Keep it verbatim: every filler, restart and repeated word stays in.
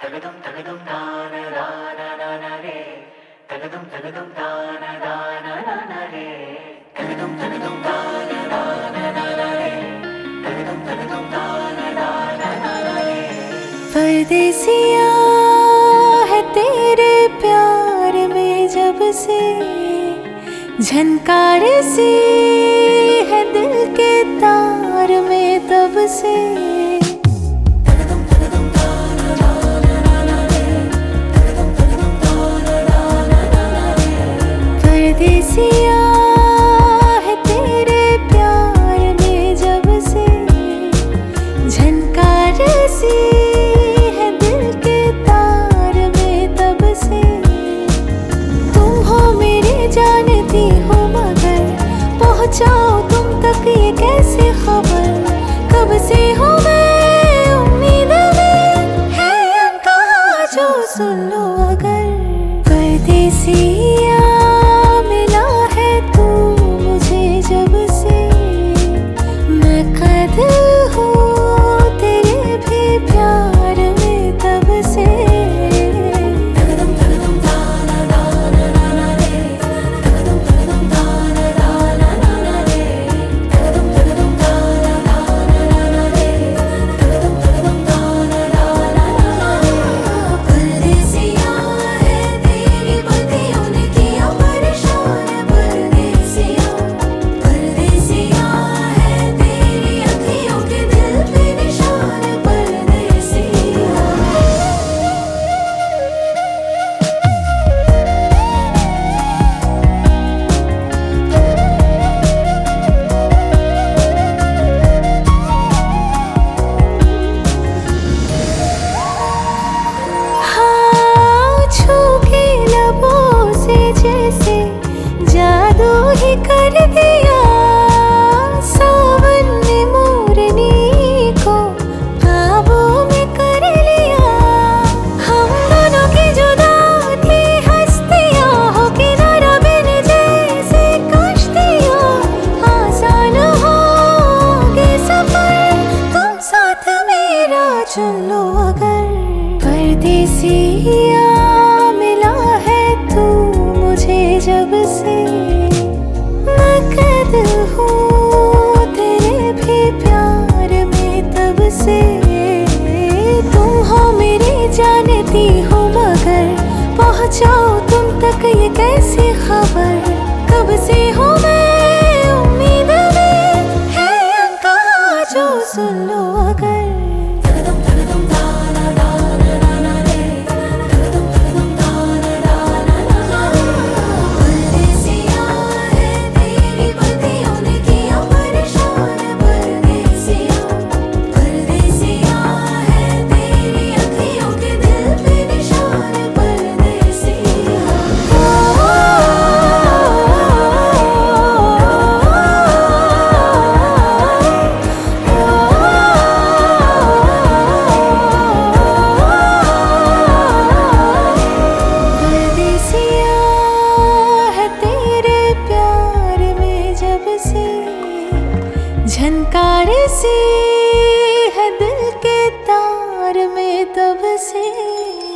तगदुम तगदुम तान दाना नाना रे तगदुम तगदुम तान दाना नाना रे तगदुम तगदुम तान दाना नाना रे तगदुम तगदुम तान दाना नाना रे। परदेसिया है तेरे प्यार में जब से झनकार सी है दिल के तार में तब से। परदेसिया है तेरे प्यार में जब से झनकार सी है दिल के तार में तब से। तुम हो मेरी जानती हो मगर पहुँचाओ तुम तक ये कैसे खबर। कब से हो मैं उम्मीद में है अनकहा जो सुन लो अगर। परदेसिया मिला है तू मुझे जब से मैं कैद हूँ तेरे भी प्यार में तब से। तगदुम तगदुम ताना दाना नाना रे तगदुम तगदुम ताना दाना नाना रे तगदुम तगदुम ताना दाना नाना रे तगदुम तगदुम ताना दाना नाना रे। परदेसिया है तेरी बत्तियों ने किया परेशान। परदेसिया परदेसिया है तेरी अखियों के दिल पे निशान। परदेसिया हाँ छू के लबों से जैसे जादू ही कर दिया। सावन ने मोरनी को काबू में कर लिया। हम दोनों की जुदा थी हस्तियाँ हो किनारा बिन जैसे कश्तियाँ। आसान होगे सफर तुम साथ मेरा चुन लो अगर। परदेसिया मिला है तू मुझे जब से मैं कैद हूँ तेरे भी प्यार में तब से। तुम हो मेरी जानती हो मगर पहुँचाओ तुम तक ये कैसी खबर। कब से हो मैं उम्मीद में है अनकहा जो सुन लो अगर। तगदुम तगदुम ताना दाना नाना रे तगदुम तगदुम ताना दाना नाना रे। परदेसिया है तेरी बत्तियों ने किया परेशान। परदेसिया परदेसिया है तेरी अखियों के दिल पे निशान। परदेसिया परदेसिया है तेरे प्यार में जब से झनकार सी है दिल के तार में तब से।